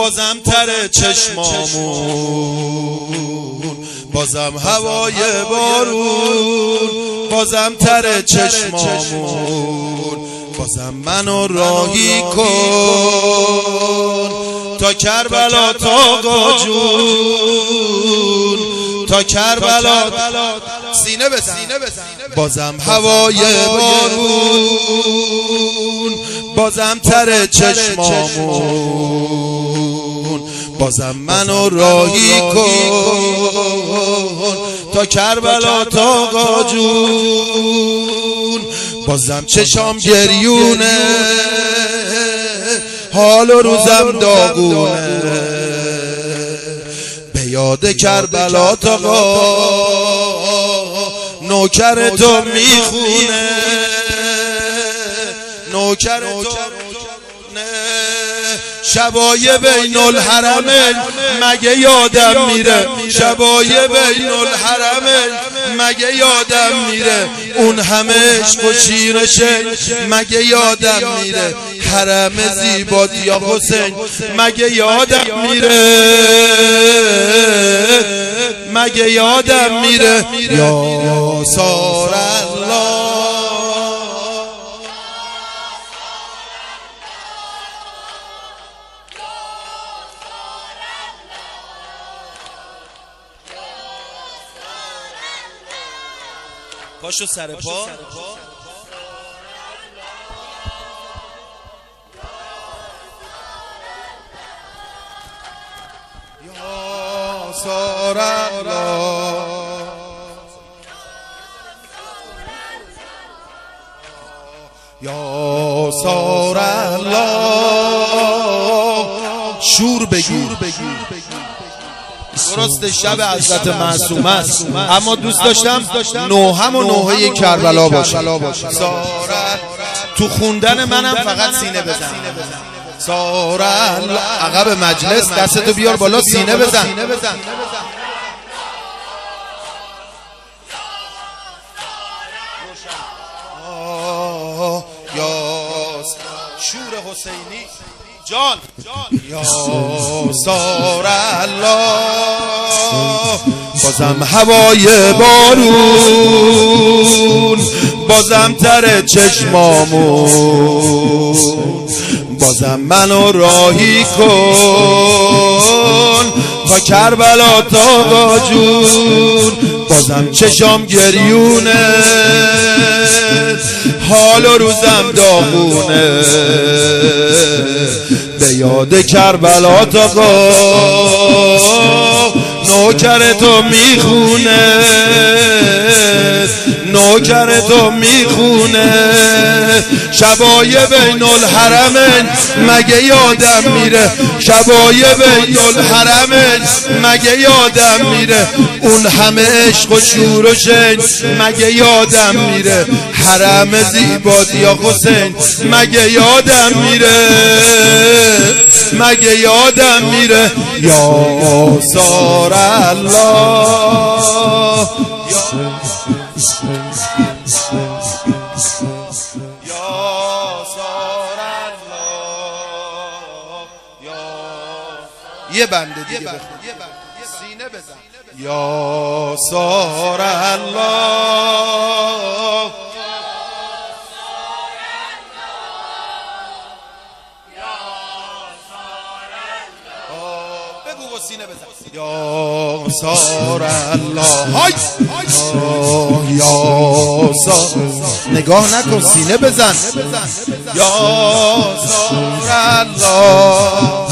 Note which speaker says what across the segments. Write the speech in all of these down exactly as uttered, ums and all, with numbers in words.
Speaker 1: بازم تر چشمامون، بازم هوای بارون، بازم تر چشمامون، بازم منو راهی کن تا کربلا تا جون، تا کربلا سینه بزن، بازم هوای بارون، بازم تر چشمامون، بازم منو راهی کن تا کربلا تا جون، بازم چشام گریونه، حال و روزم داغونه، به یاد کربلا تا نوکر تو میخونه، نوکر تو شبای بین الحرمین مگه یادم میره، شبای بین الحرمین مگه یادم میره، اون همه عشق و شیرشه مگه یادم میره، حرم زیبا یا حسین مگه یادم میره، مگه یادم میره. یا سار الله پاشو سر پا، یا سار الله، یا سار الله، شور بگیر. درست شب حضرت معصوم است، اما دوست داشتم نوهم و نوحه کربلا باشه. سارا تو خوندن منم فقط سینه بزن. سارا عقب مجلس دستتو بیار بالا، سینه بزن. یا شور حسینی جان، یا سار الله، بازم هوای بارون، بازم تر چشمامون، بازم منو راهی کن تا کربلا تا جون، بازم چشام گریونه، حال و روزم داغونه، به یاد کربلا تا نوکر تو میخونه، نوکر تو میخونه، شبای بین الحرمین مگه یادم میره، شبای بین الحرمین مگه یادم میره، اون همه عشق و شور و شین مگه یادم میره، حرم زیبا یا حسین مگه یادم میره، مگه یادم میره. یا سار الله، یه بنده دیگه بخون، سینه بزن. یا سار الله، بگو و سینه بزن. یا سار الله، های یا سار، نگاه نکن، سینه بزن. یا سار الله،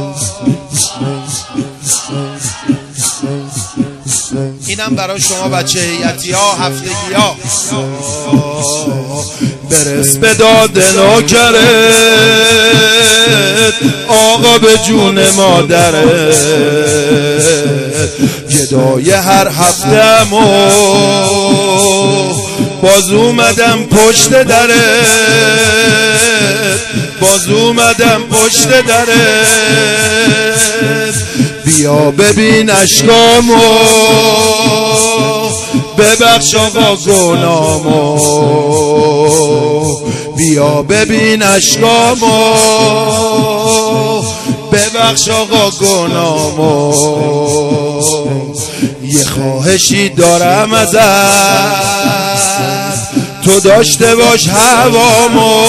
Speaker 1: اینم برای شما بچه هیئتی ها هفتگی ها. برس به داد نوکرت آقا، به جون مادرت، گدای هر هفته‌مو باز اومدم پشت درت، باز اومدم پشت درت، بیا ببین اشکامو، ببخش آقا گناهامو، بیا ببین اشکامو، ببخش ببخش آقا گناهمو، یه خواهشی دارم ازت، تو داشته باش هوامو.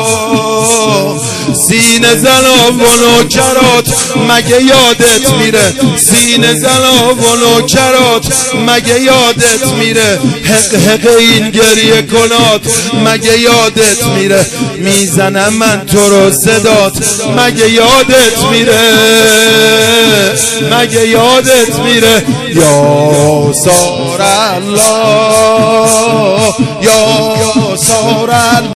Speaker 1: سینه زنا و نوکرات مگه یادت میره، سینه زنا و نوکرات مگه یادت میره، حق حق این گریه کنات مگه یادت میره، میزنم من تو رو صدات مگه یادت میره، مگه یادت میره. یا سار الله، یا سار الله.